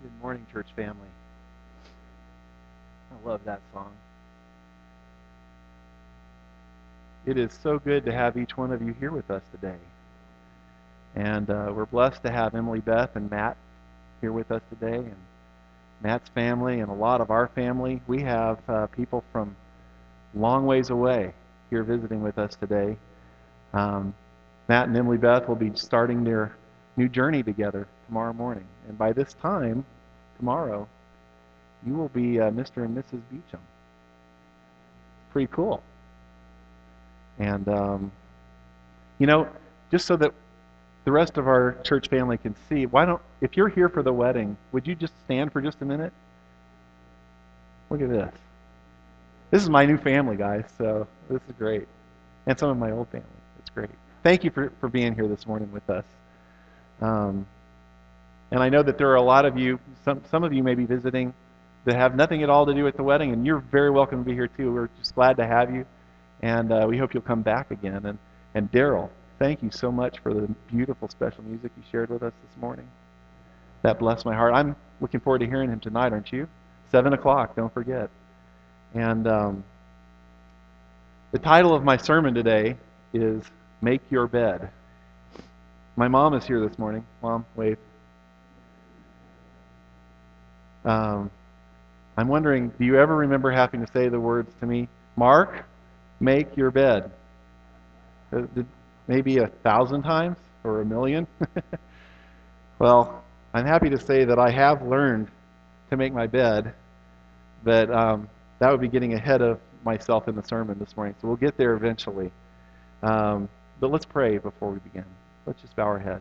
Good morning, church family. I love that song. It is so good to have each one of you here with us today. And we're blessed to have Emily Beth and Matt here with us today, and Matt's family and a lot of our family. We have people from long ways away here visiting with us today. Matt and Emily Beth will be starting their new journey together tomorrow morning. And by this time, tomorrow, you will be Mr. and Mrs. Beecham. Pretty cool. And, just so that the rest of our church family can see, if you're here for the wedding, would you just stand for just a minute? Look at this. This is my new family, guys, so this is great. And some of my old family. It's great. Thank you for being here this morning with us. And I know that there are a lot of you, some of you may be visiting that have nothing at all to do with the wedding, and you're very welcome to be here too. We're just glad to have you, and we hope you'll come back again. And Daryl, thank you so much for the beautiful special music you shared with us this morning. That blessed my heart. I'm looking forward to hearing him tonight, aren't you? 7 o'clock, don't forget. And the title of my sermon today is Make Your Bed. My mom is here this morning. Mom, wave. I'm wondering, do you ever remember having to say the words to me, Mark, make your bed? Maybe 1,000 times or 1,000,000? Well, I'm happy to say that I have learned to make my bed, but that would be getting ahead of myself in the sermon this morning, so we'll get there eventually. But let's pray before we begin. Let's just bow our heads.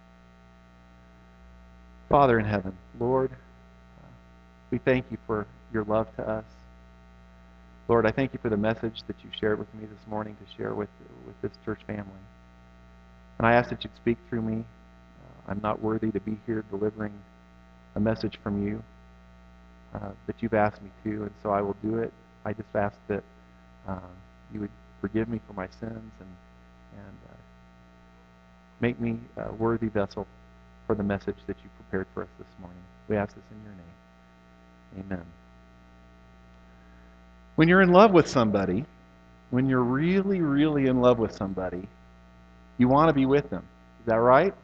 Father in heaven, Lord, we thank you for your love to us. Lord, I thank you for the message that you shared with me this morning to share with this church family. And I ask that you'd speak through me. I'm not worthy to be here delivering a message from you, but you've asked me to, and so I will do it. I just ask that you would forgive me for my sins and make me a worthy vessel for the message that you prepared for us this morning. We ask this in your name. Amen. When you're in love with somebody, when you're really, really in love with somebody, you want to be with them. Is that right?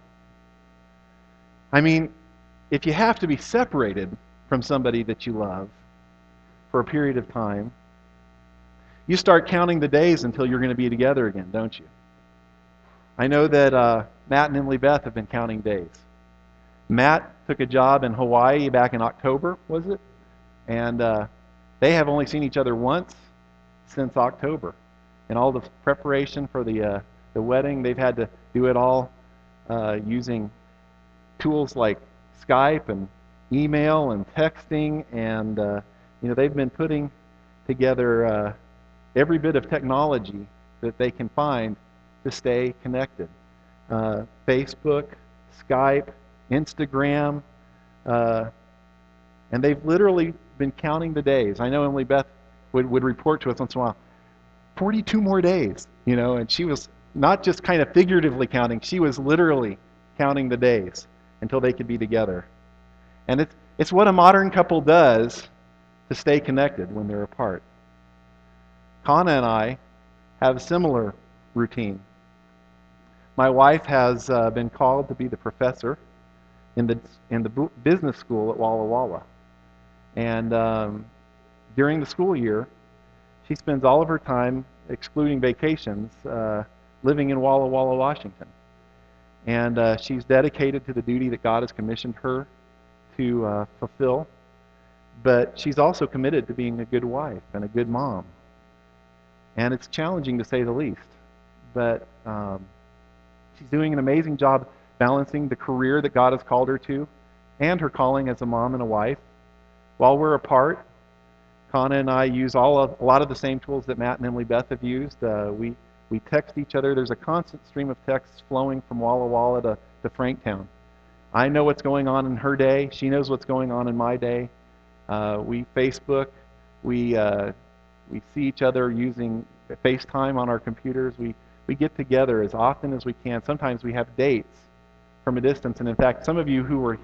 I mean, if you have to be separated from somebody that you love for a period of time, you start counting the days until you're going to be together again, don't you? I know that Matt and Emily Beth have been counting days. Matt took a job in Hawaii back in October, was it? And they have only seen each other once since October. And all the preparation for the wedding, they've had to do it all using tools like Skype and email and texting, and they've been putting together every bit of technology that they can find to stay connected. Facebook, Skype, Instagram, and they've literally been counting the days. I know Emily Beth would report to us once in a while, 42 more days, and she was not just kind of figuratively counting, she was literally counting the days until they could be together. And it's what a modern couple does to stay connected when they're apart. Kana and I have a similar routine. My wife has been called to be the professor in the business school at Walla Walla. And during the school year, she spends all of her time, excluding vacations, living in Walla Walla, Washington. And she's dedicated to the duty that God has commissioned her to fulfill. But she's also committed to being a good wife and a good mom. And it's challenging to say the least. But she's doing an amazing job balancing the career that God has called her to and her calling as a mom and a wife. While we're apart, Kana and I use a lot of the same tools that Matt and Emily Beth have used. We text each other. There's a constant stream of texts flowing from Walla Walla to Franktown. I know what's going on in her day. She knows what's going on in my day. We Facebook. We see each other using FaceTime on our computers. We get together as often as we can. Sometimes we have dates from a distance. And in fact, some of you who were here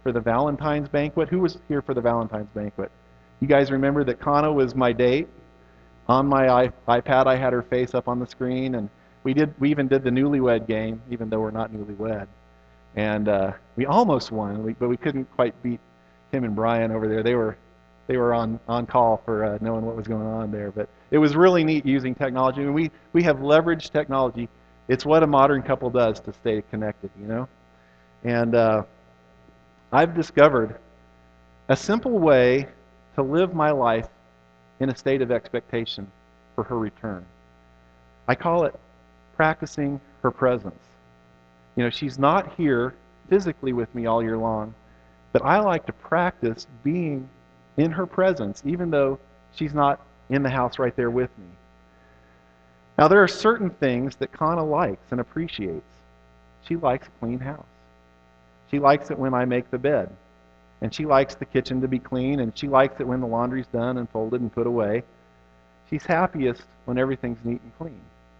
for the Valentine's banquet. Who was here for the Valentine's banquet? You guys remember that Kana was my date? On my iPad, I had her face up on the screen, and we even did the newlywed game, even though we're not newlywed. And we almost won, but we couldn't quite beat Tim and Brian over there. They were on call for knowing what was going on there. But it was really neat using technology. And we have leveraged technology. It's what a modern couple does to stay connected, you know? And I've discovered a simple way to live my life in a state of expectation for her return. I call it practicing her presence. You know, she's not here physically with me all year long, but I like to practice being in her presence, even though she's not in the house right there with me. Now, there are certain things that Kana likes and appreciates. She likes a clean house. She likes it when I make the bed. And she likes the kitchen to be clean, and she likes it when the laundry's done and folded and put away. She's happiest when everything's neat and clean.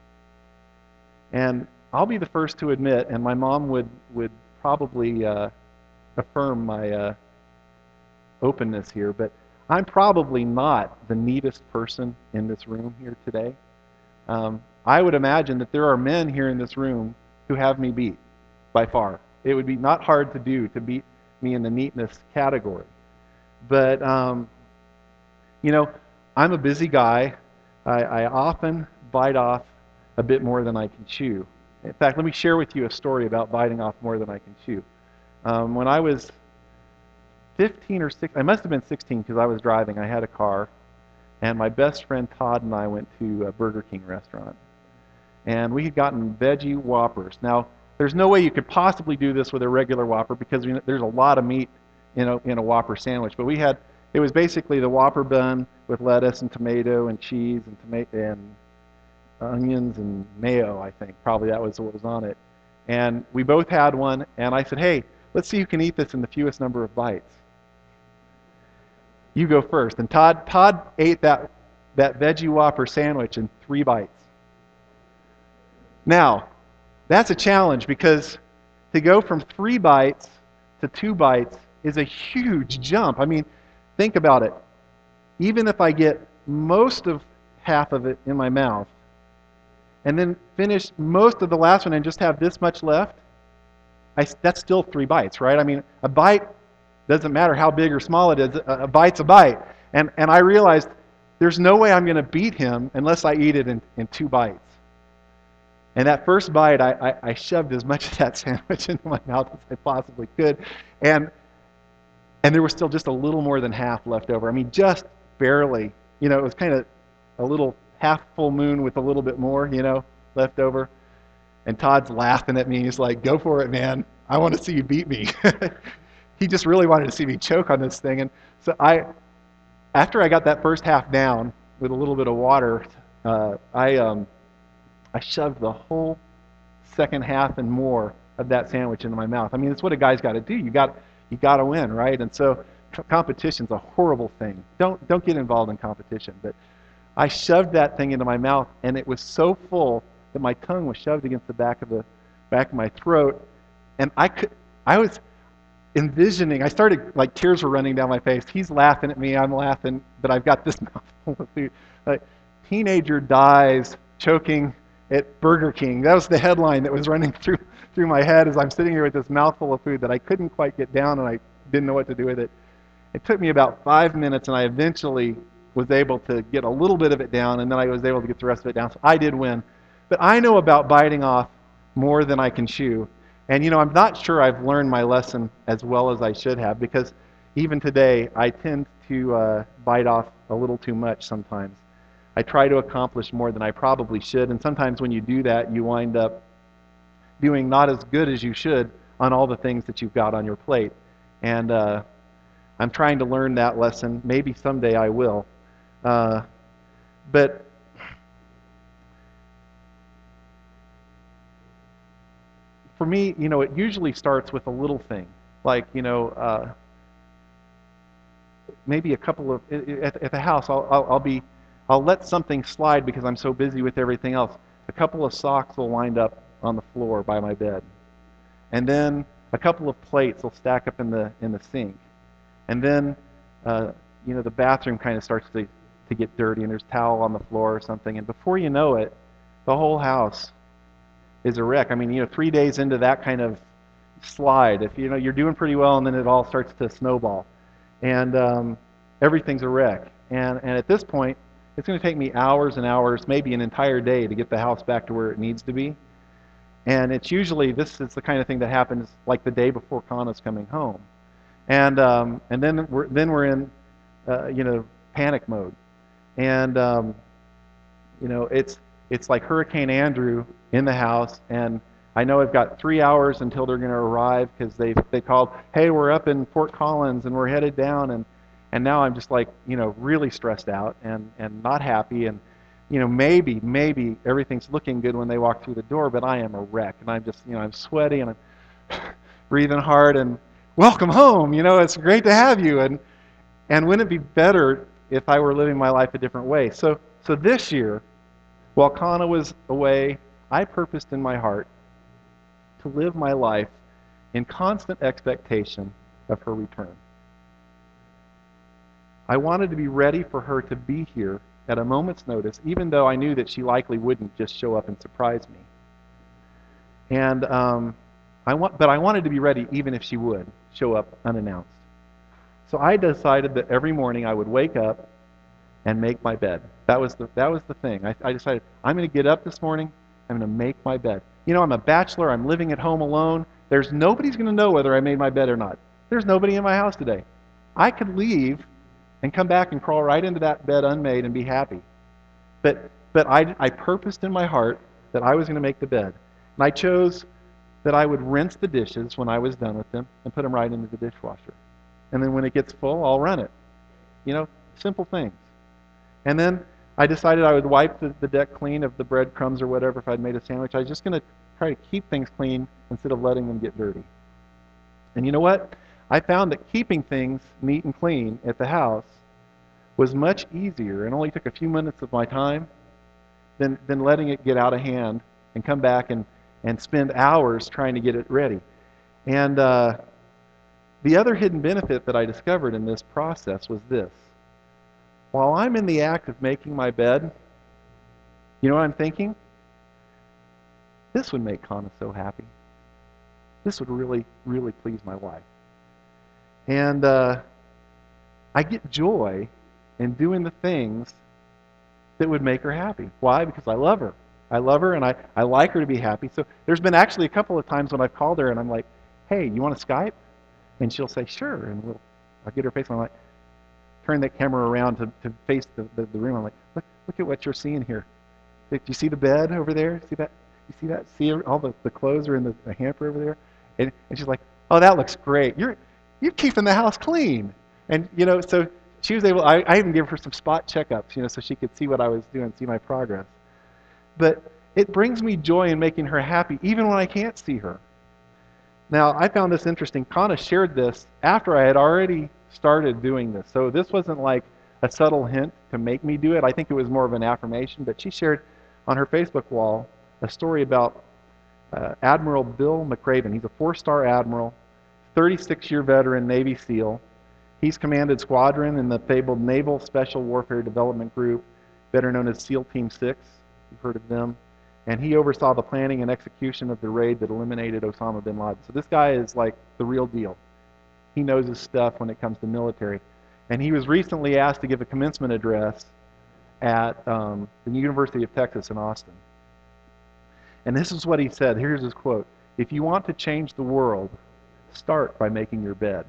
And I'll be the first to admit, and my mom would probably affirm my openness here, but I'm probably not the neatest person in this room here today. I would imagine that there are men here in this room who have me beat, by far. It would be not hard to do to beat me in the neatness category. But, you know, I'm a busy guy. I often bite off a bit more than I can chew. In fact, let me share with you a story about biting off more than I can chew. When I was 15 or 16, I must have been 16 because I was driving. I had a car, and my best friend Todd and I went to a Burger King restaurant. And we had gotten veggie Whoppers. Now, there's no way you could possibly do this with a regular Whopper because there's a lot of meat in a Whopper sandwich. But it was basically the Whopper bun with lettuce and tomato and cheese and onions and mayo, I think. Probably that was what was on it. And we both had one, and I said, hey, let's see who can eat this in the fewest number of bites. You go first. And Todd ate that veggie Whopper sandwich in 3 bites. Now, that's a challenge because to go from 3 bites to 2 bites is a huge jump. I mean, think about it. Even if I get most of half of it in my mouth and then finish most of the last one and just have this much left, that's still 3 bites, right? I mean, a bite doesn't matter how big or small it is. A bite's a bite. And I realized there's no way I'm going to beat him unless I eat it in 2 bites. And that first bite, I shoved as much of that sandwich into my mouth as I possibly could. And there was still just a little more than half left over. I mean, just barely. You know, it was kind of a little half full moon with a little bit more, left over. And Todd's laughing at me. He's like, go for it, man. I want to see you beat me. He just really wanted to see me choke on this thing. And so after I got that first half down with a little bit of water, I shoved the whole second half and more of that sandwich into my mouth. I mean, it's what a guy's got to do. You got to win, right? And so competition's a horrible thing. Don't get involved in competition. But I shoved that thing into my mouth, and it was so full that my tongue was shoved against the back of my throat, and I was envisioning. I started, like, tears were running down my face. He's laughing at me. I'm laughing, but I've got this mouthful of food. Like, teenager dies choking at Burger King. That was the headline that was running through my head as I'm sitting here with this mouthful of food that I couldn't quite get down, and I didn't know what to do with it. It took me about 5 minutes, and I eventually was able to get a little bit of it down, and then I was able to get the rest of it down. So I did win. But I know about biting off more than I can chew. And, I'm not sure I've learned my lesson as well as I should have, because even today, I tend to bite off a little too much sometimes. I try to accomplish more than I probably should, and sometimes when you do that, you wind up doing not as good as you should on all the things that you've got on your plate. And I'm trying to learn that lesson. Maybe someday I will. But for me, it usually starts with a little thing. Like, maybe a couple of, at the house, I'll let something slide because I'm so busy with everything else. A couple of socks will wind up on the floor by my bed. And then a couple of plates will stack up in the sink, and then the bathroom kind of starts to get dirty, and there's towel on the floor or something, and before you know it, the whole house is a wreck. I mean, 3 days into that kind of slide, if you're doing pretty well, and then it all starts to snowball, and everything's a wreck. And at this point, it's going to take me hours and hours, maybe an entire day, to get the house back to where it needs to be. And it's usually, this is the kind of thing that happens like the day before Kana's coming home, and then we're in panic mode, and it's like Hurricane Andrew in the house, and I know I've got 3 hours until they're going to arrive because they called, hey, we're up in Fort Collins and we're headed down, and now I'm just like really stressed out and not happy, and maybe everything's looking good when they walk through the door, but I am a wreck, and I'm just I'm sweaty and I'm breathing hard, and welcome home, it's great to have you, and wouldn't it be better if I were living my life a different way? So this year, while Kana was away, I purposed in my heart to live my life in constant expectation of her return. I wanted to be ready for her to be here at a moment's notice, even though I knew that she likely wouldn't just show up and surprise me. And but I wanted to be ready even if she would show up unannounced. So I decided that every morning I would wake up and make my bed. That was the thing. I decided I'm going to get up this morning. I'm going to make my bed. I'm a bachelor. I'm living at home alone. Nobody's going to know whether I made my bed or not. There's nobody in my house today. I could leave and come back and crawl right into that bed unmade and be happy. But I purposed in my heart that I was going to make the bed. And I chose that I would rinse the dishes when I was done with them and put them right into the dishwasher. And then when it gets full, I'll run it. Simple things. And then I decided I would wipe the deck clean of the breadcrumbs or whatever if I'd made a sandwich. I was just going to try to keep things clean instead of letting them get dirty. And you know what? I found that keeping things neat and clean at the house was much easier and only took a few minutes of my time than letting it get out of hand and come back and spend hours trying to get it ready. And the other hidden benefit that I discovered in this process was this. While I'm in the act of making my bed, you know what I'm thinking? This would make Kana so happy. This would really, really please my wife. And I get joy in doing the things that would make her happy. Why? Because I love her. I love her, and I like her to be happy. So there's been actually a couple of times when I've called her and I'm like, hey, you want to Skype? And she'll say, sure. And I'll get her face, and I'm like, turn that camera around to face the room. I'm like, look at what you're seeing here. Do you see the bed over there? See that? You see that? See all the clothes are in the hamper over there? And she's like, oh, that looks great. You're keeping the house clean. And so she was able. I even gave her some spot checkups, so she could see what I was doing, see my progress. But it brings me joy in making her happy, even when I can't see her. Now, I found this interesting. Kana shared this after I had already started doing this. So this wasn't like a subtle hint to make me do it. I think it was more of an affirmation. But she shared on her Facebook wall a story about Admiral Bill McRaven. He's a 4-star admiral, 36-year veteran Navy SEAL. He's commanded squadron in the fabled Naval Special Warfare Development Group, better known as SEAL Team 6. You've heard of them. And he oversaw the planning and execution of the raid that eliminated Osama bin Laden. So this guy is like the real deal. He knows his stuff when it comes to military. And he was recently asked to give a commencement address at the University of Texas in Austin. And this is what he said. Here's his quote. If you want to change the world, start by making your bed.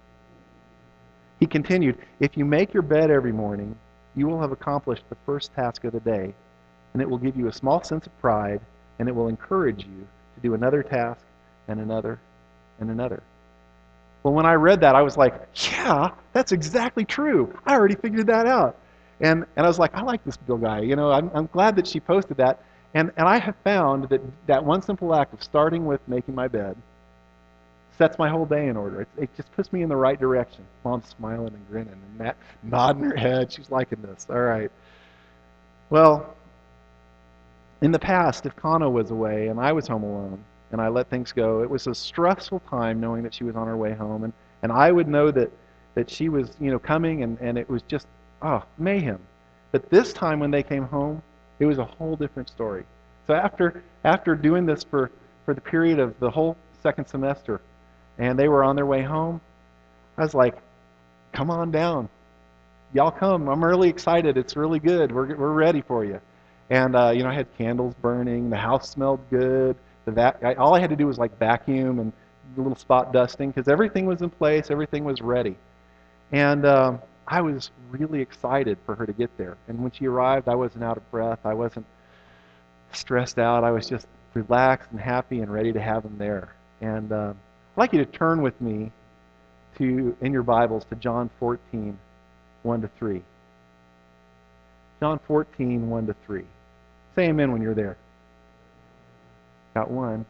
He continued, if you make your bed every morning, you will have accomplished the first task of the day, and it will give you a small sense of pride, and it will encourage you to do another task and another and another. Well, when I read that, I was like, yeah, that's exactly true. I already figured that out. And I was like, I like this Bill guy. I'm glad that she posted that. And I have found that one simple act of starting with making my bed sets my whole day in order. It just puts me in the right direction. Mom's smiling and grinning, and Matt nodding her head. She's liking this. All right. Well, in the past, if Kana was away and I was home alone, and I let things go. It was a stressful time knowing that she was on her way home, and I would know that she was, coming, and it was just, mayhem. But this time when they came home, it was a whole different story. So after doing this for the period of the whole second semester, and they were on their way home, I was like, come on down. Y'all come. I'm really excited. It's really good. We're ready for you. And I had candles burning. The house smelled good. All I had to do was like vacuum and a little spot dusting because everything was in place. Everything was ready. And I was really excited for her to get there. And when she arrived, I wasn't out of breath. I wasn't stressed out. I was just relaxed and happy and ready to have them there. And I'd like you to turn with me in your Bibles to John 14, 1 to 3. John 14, 1 to 3. Say amen when you're there. Got one.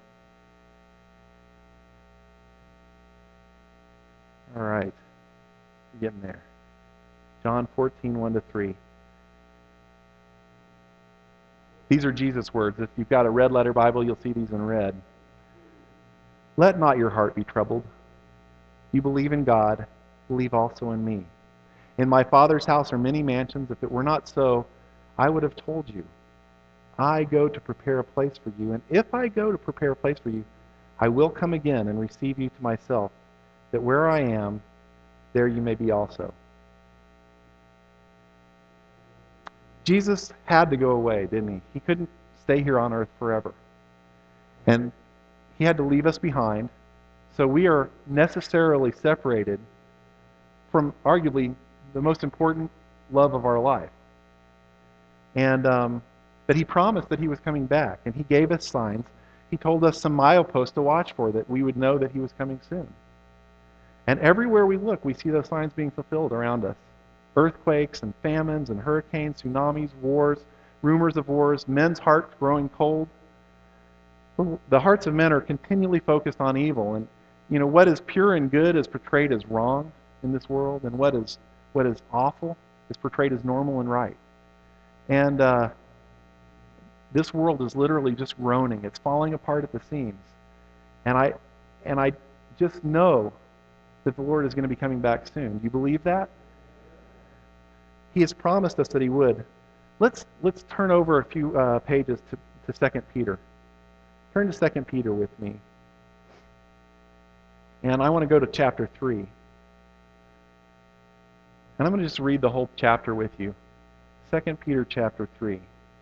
All right. You're getting there. John 14, 1 to 3. These are Jesus' words. If you've got a red letter Bible, you'll see these in red. Let not your heart be troubled. You believe in God, believe also in me. In my Father's house are many mansions. If it were not so, I would have told you. I go to prepare a place for you. And if I go to prepare a place for you, I will come again and receive you to myself, that where I am, there you may be also. Jesus had to go away, didn't he? He couldn't stay here on earth forever. And he had to leave us behind. So we are necessarily separated from arguably the most important love of our life. And but he promised that he was coming back, and he gave us signs. He told us some mileposts to watch for, that we would know that he was coming soon. And everywhere we look, we see those signs being fulfilled around us. Earthquakes and famines and hurricanes, tsunamis, wars, rumors of wars, men's hearts growing cold. The hearts of men are continually focused on evil, and what is pure and good is portrayed as wrong in this world, and what is awful is portrayed as normal and right. And this world is literally just groaning. It's falling apart at the seams. And I just know that the Lord is going to be coming back soon. Do you believe that? He has promised us that he would. Let's turn over a few pages to 2 Peter. Turn to 2 Peter with me. And I want to go to chapter 3. And I'm going to just read the whole chapter with you. 2 Peter chapter 3.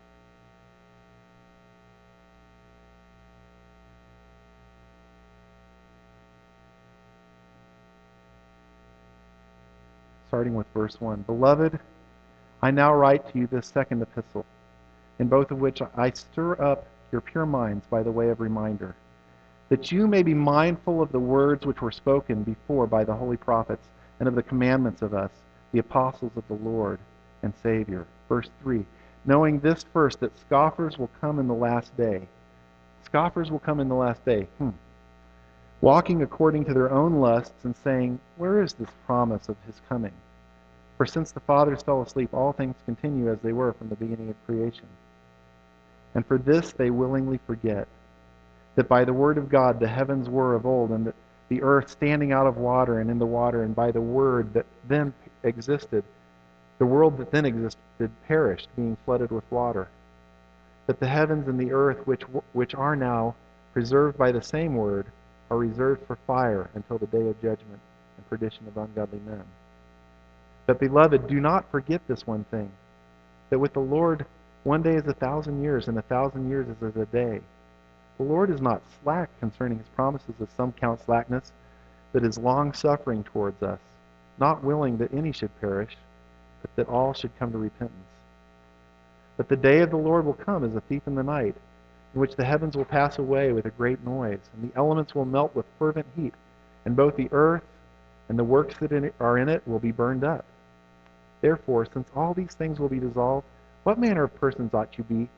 Starting with verse 1. Beloved, I now write to you this second epistle, in both of which I stir up your pure minds by the way of reminder, that you may be mindful of the words which were spoken before by the holy prophets, and of the commandments of us, the apostles of the Lord and Savior. Verse 3. Knowing this first, that scoffers will come in the last day. Scoffers will come in the last day. Walking according to their own lusts, and saying, where is this promise of his coming? For since the fathers fell asleep, all things continue as they were from the beginning of creation. And for this they willingly forget, that by the word of God the heavens were of old, and that the earth standing out of water and in the water, and by the word that then existed, the world that then existed perished, being flooded with water. But the heavens and the earth, which are now preserved by the same word, are reserved for fire until the day of judgment and perdition of ungodly men. But beloved, do not forget this one thing, that with the Lord 1 day is 1,000 years, and 1,000 years is as a day. The Lord is not slack concerning his promises, as some count slackness, but is long-suffering towards us, not willing that any should perish, but that all should come to repentance. But the day of the Lord will come as a thief in the night, in which the heavens will pass away with a great noise, and the elements will melt with fervent heat, and both the earth and the works that are in it will be burned up. Therefore, since all these things will be dissolved, what manner of persons ought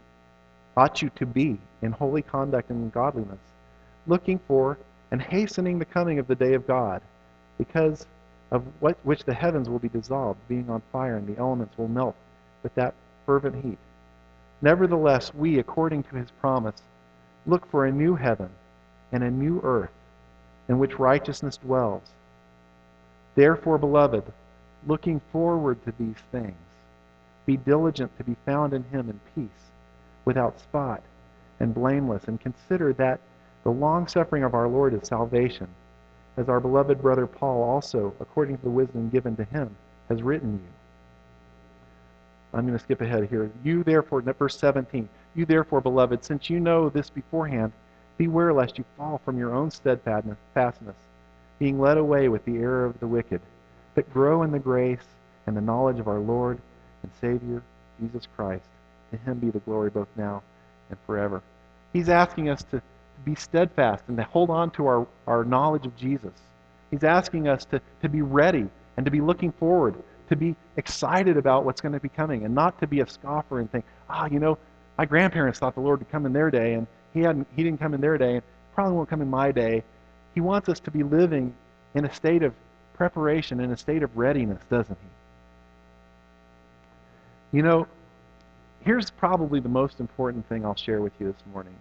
you to be in holy conduct and godliness, looking for and hastening the coming of the day of God, because of which the heavens will be dissolved, being on fire, and the elements will melt with that fervent heat. Nevertheless, we, according to his promise, look for a new heaven and a new earth in which righteousness dwells. Therefore, beloved, looking forward to these things, be diligent to be found in him in peace, without spot and blameless, and consider that the long-suffering of our Lord is salvation, as our beloved brother Paul also, according to the wisdom given to him, has written you. I'm going to skip ahead here. You therefore, verse 17, you therefore, beloved, since you know this beforehand, beware lest you fall from your own steadfastness, being led away with the error of the wicked, but grow in the grace and the knowledge of our Lord and Savior, Jesus Christ. To him be the glory both now and forever. He's asking us to be steadfast and to hold on to our knowledge of Jesus. He's asking us to be ready and to be looking forward, to be excited about what's going to be coming, and not to be a scoffer and think, my grandparents thought the Lord would come in their day, and he didn't come in their day, and probably won't come in my day. He wants us to be living in a state of preparation, in a state of readiness, doesn't he? Here's probably the most important thing I'll share with you this morning.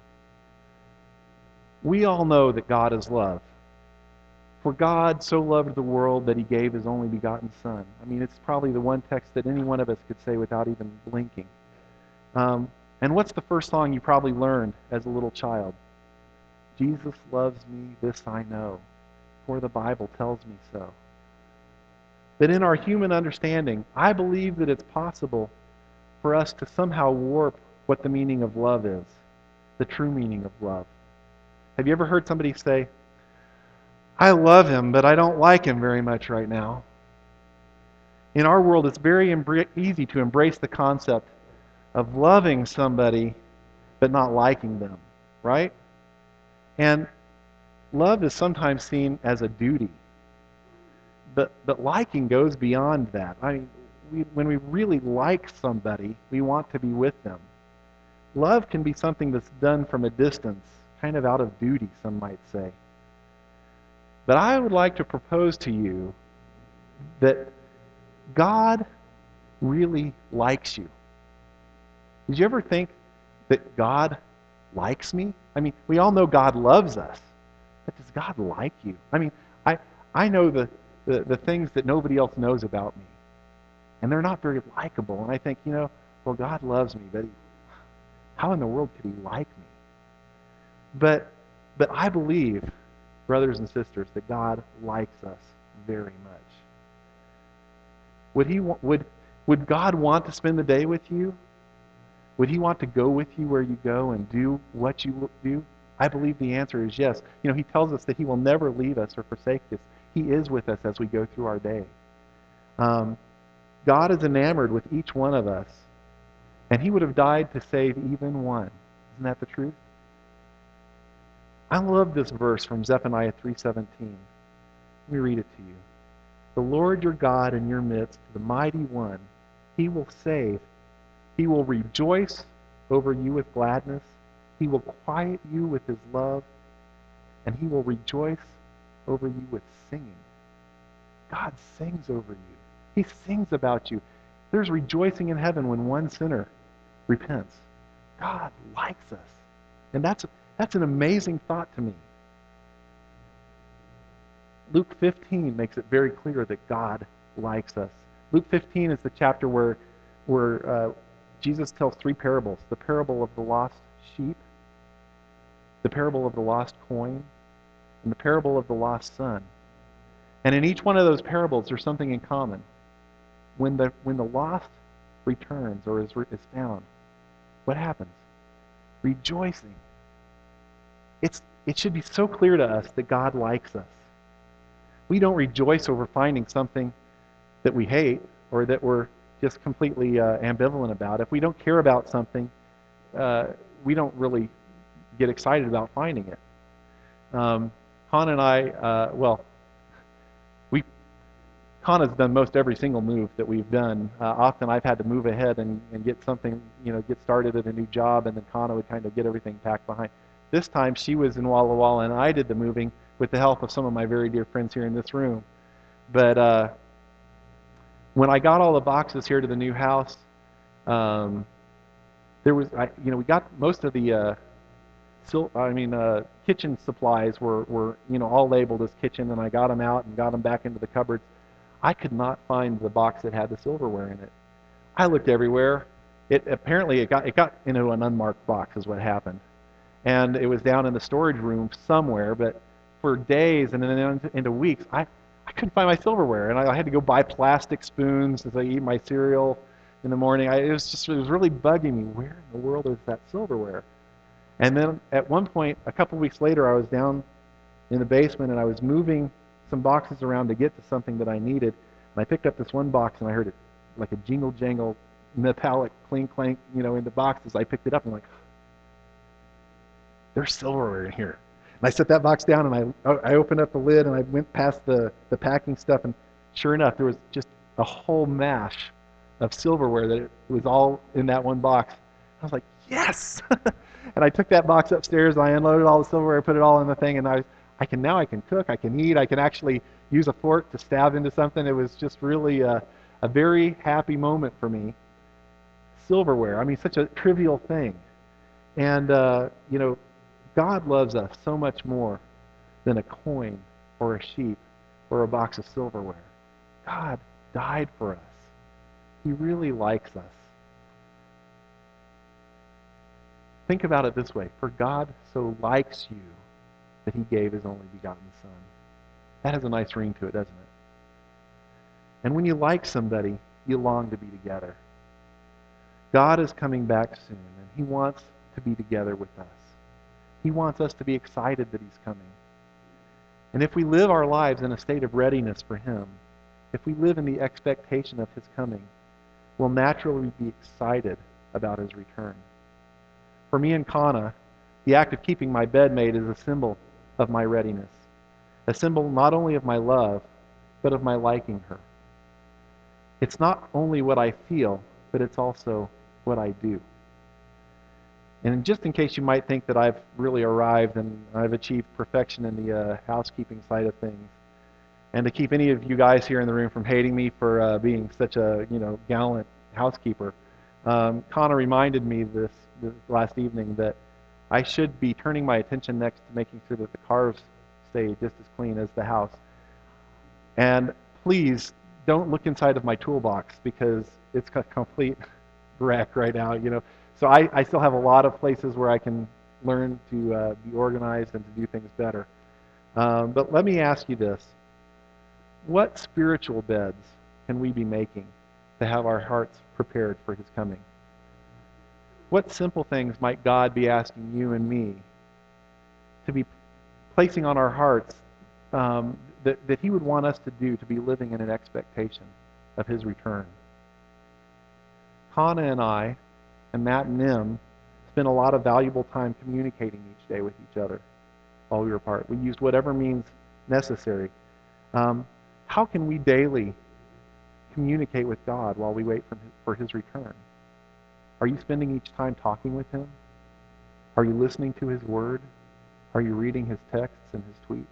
We all know that God is love. For God so loved the world that he gave his only begotten Son. It's probably the one text that any one of us could say without even blinking. And what's the first song you probably learned as a little child? Jesus loves me, this I know, for the Bible tells me so. But in our human understanding, I believe that it's possible for us to somehow warp what the meaning of love is, the true meaning of love. Have you ever heard somebody say, I love him, but I don't like him very much right now? In our world, it's very easy to embrace the concept of loving somebody but not liking them, right? And love is sometimes seen as a duty. But liking goes beyond that. When we really like somebody, we want to be with them. Love can be something that's done from a distance, kind of out of duty, some might say. But I would like to propose to you that God really likes you. Did you ever think that God likes me? We all know God loves us, but does God like you? I know the things that nobody else knows about me, and they're not very likable. And I think, well, God loves me, but how in the world could he like me? But I believe, brothers and sisters, that God likes us very much. Would God want to spend the day with you? Would he want to go with you where you go and do what you do? I believe the answer is yes. He tells us that he will never leave us or forsake us. He is with us as we go through our day. God is enamored with each one of us, and he would have died to save even one. Isn't that the truth? I love this verse from Zephaniah 3:17. Let me read it to you. The Lord your God in your midst, the mighty one, he will save. He will rejoice over you with gladness. He will quiet you with his love, and he will rejoice over you with singing. God sings over you. He sings about you. There's rejoicing in heaven when one sinner repents. God likes us. And that's an amazing thought to me. Luke 15 makes it very clear that God likes us. Luke 15 is the chapter where Jesus tells three parables. The parable of the lost sheep, the parable of the lost coin, and the parable of the lost son. And in each one of those parables, there's something in common. When the lost returns or is found, what happens? Rejoicing. It should be so clear to us that God likes us. We don't rejoice over finding something that we hate or that we're just completely ambivalent about. If we don't care about something, we don't really get excited about finding it. Con and I, Con has done most every single move that we've done. Often I've had to move ahead and get something, get started at a new job, and then Con would kind of get everything packed behind. This time she was in Walla Walla and I did the moving with the help of some of my very dear friends here in this room. But when I got all the boxes here to the new house, we got most of the kitchen supplies were all labeled as kitchen, and I got them out and got them back into the cupboards. I could not find the box that had the silverware in it. I looked everywhere. It got into an unmarked box is what happened. And it was down in the storage room somewhere, but for days and then into weeks, I couldn't find my silverware, and I had to go buy plastic spoons as I eat my cereal in the morning. It was really bugging me. Where in the world is that silverware? And then at one point, a couple weeks later, I was down in the basement and I was moving some boxes around to get to something that I needed. And I picked up this one box and I heard it like a jingle jangle metallic clink clank, in the boxes. I picked it up and I'm like, there's silverware in here. And I set that box down and I opened up the lid and I went past the packing stuff, and sure enough, there was just a whole mash of silverware that it was all in that one box. I was like, yes! And I took that box upstairs and I unloaded all the silverware, put it all in the thing, and I can cook, I can eat, I can actually use a fork to stab into something. It was just really a very happy moment for me. Silverware, such a trivial thing. And, God loves us so much more than a coin or a sheep or a box of silverware. God died for us. He really likes us. Think about it this way. For God so likes you that he gave his only begotten Son. That has a nice ring to it, doesn't it? And when you like somebody, you long to be together. God is coming back soon, and he wants to be together with us. He wants us to be excited that he's coming. And if we live our lives in a state of readiness for him, if we live in the expectation of his coming, we'll naturally be excited about his return. For me and Kana, the act of keeping my bed made is a symbol of my readiness, a symbol not only of my love, but of my liking her. It's not only what I feel, but it's also what I do. And just in case you might think that I've really arrived and I've achieved perfection in the housekeeping side of things, and to keep any of you guys here in the room from hating me for being such a gallant housekeeper, Connor reminded me this last evening that I should be turning my attention next to making sure that the cars stay just as clean as the house. And please don't look inside of my toolbox, because it's a complete wreck right now. So I still have a lot of places where I can learn to be organized and to do things better. But let me ask you this. What spiritual beds can we be making to have our hearts prepared for his coming? What simple things might God be asking you and me to be placing on our hearts that he would want us to do, to be living in an expectation of his return? Kana and I and Matt and Nim spent a lot of valuable time communicating each day with each other while we were apart. We used whatever means necessary. How can we daily communicate with God while we wait for his return? Are you spending each time talking with him? Are you listening to his word? Are you reading his texts and his tweets?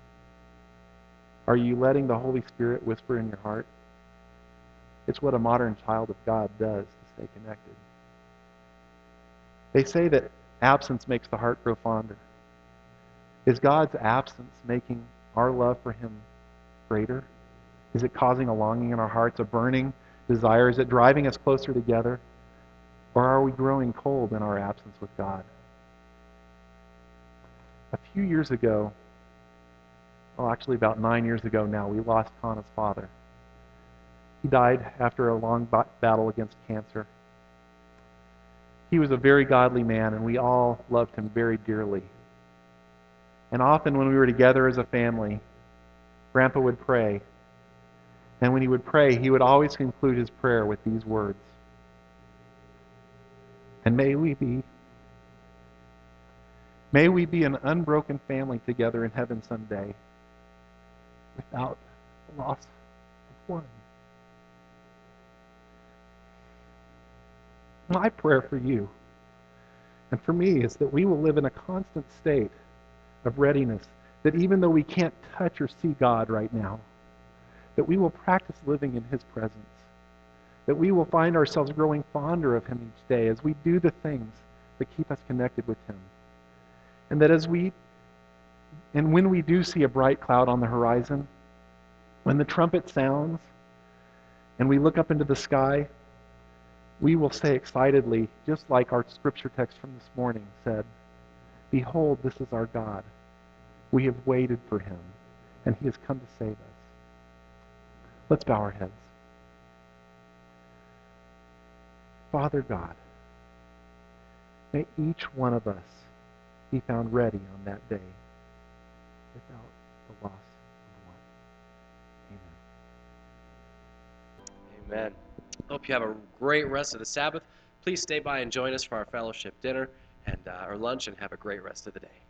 Are you letting the Holy Spirit whisper in your heart? It's what a modern child of God does to stay connected. They say that absence makes the heart grow fonder. Is God's absence making our love for him greater? Is it causing a longing in our hearts, a burning desire? Is it driving us closer together? Or are we growing cold in our absence with God? A few years ago, actually about 9 years ago now, we lost Kana's father. He died after a long battle against cancer. He was a very godly man, and we all loved him very dearly. And often when we were together as a family, Grandpa would pray. And when he would pray, he would always conclude his prayer with these words: "And may we be an unbroken family together in heaven someday, without the loss of one." My prayer for you and for me is that we will live in a constant state of readiness, that even though we can't touch or see God right now, that we will practice living in his presence, that we will find ourselves growing fonder of him each day as we do the things that keep us connected with him, and that as we And when we do see a bright cloud on the horizon, when the trumpet sounds and we look up into the sky, we will say excitedly, just like our scripture text from this morning said, "Behold, this is our God. We have waited for him, and he has come to save us." Let's bow our heads. Father God, may each one of us be found ready on that day without the loss of one. Amen. Amen. Hope you have a great rest of the Sabbath. Please stay by and join us for our fellowship dinner and our lunch, and have a great rest of the day.